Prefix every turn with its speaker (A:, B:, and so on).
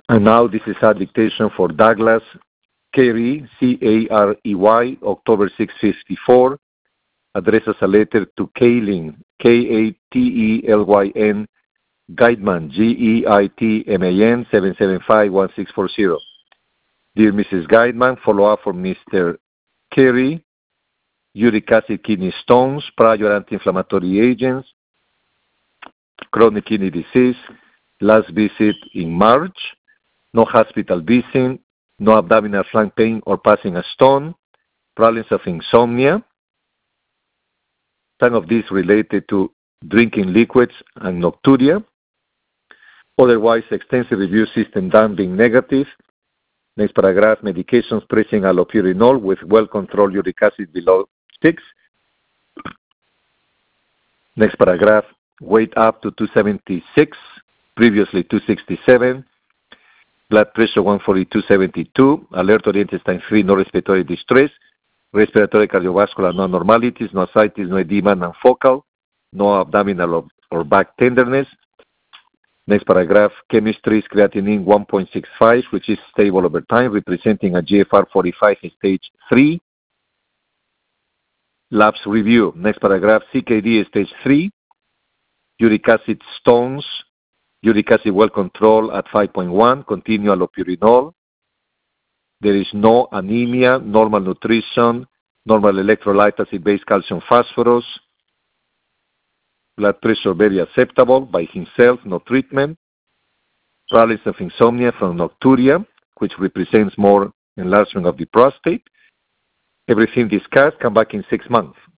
A: And now this is a dictation for Douglas Carey, Carey, October 654. Addresses a letter to Kaylin, Katelyn, Geitman, Geitman, 775-1640. Dear Mrs. Geitman, follow up for Mr. Carey, uric acid kidney stones, prior anti-inflammatory agents, chronic kidney disease, last visit in March, no hospital visit, no abdominal flank pain or passing a stone, problems of insomnia, some of these related to drinking liquids and nocturia. Otherwise, extensive review system done being negative. Next paragraph, medications pressing allopurinol with well-controlled uric acid below 6. Next paragraph, weight up to 276, previously 267. Blood pressure 142/72. Alert oriented time 3, no respiratory distress. Respiratory cardiovascular no abnormalities, no ascites, no edema, non-focal, no abdominal or back tenderness. Next paragraph, chemistry is creatinine 1.65, which is stable over time, representing a GFR 45 in stage 3. Labs review. Next paragraph, CKD is stage 3. Uric acid stones, uric acid well controlled at 5.1, continue allopurinol. There is no anemia, normal nutrition, normal electrolyte acid-base calcium phosphorus. Blood pressure very acceptable by himself, no treatment. Problems of insomnia from nocturia, which represents more enlargement of the prostate. Everything discussed, come back in 6 months.